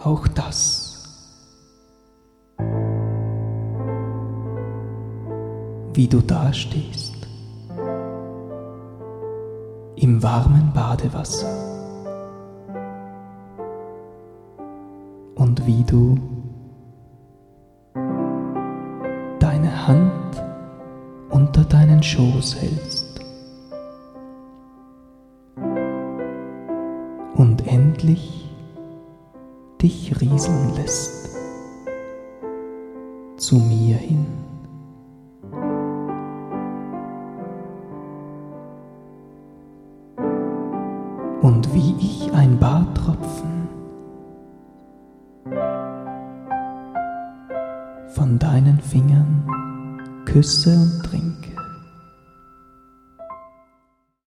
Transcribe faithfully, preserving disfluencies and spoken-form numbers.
auch das. Wie du dastehst, im warmen Badewasser, und wie du deine Hand unter deinen Schoß hältst und endlich dich rieseln lässt zu mir hin. Und wie ich ein Bartropfen von deinen Fingern küsse und trinke.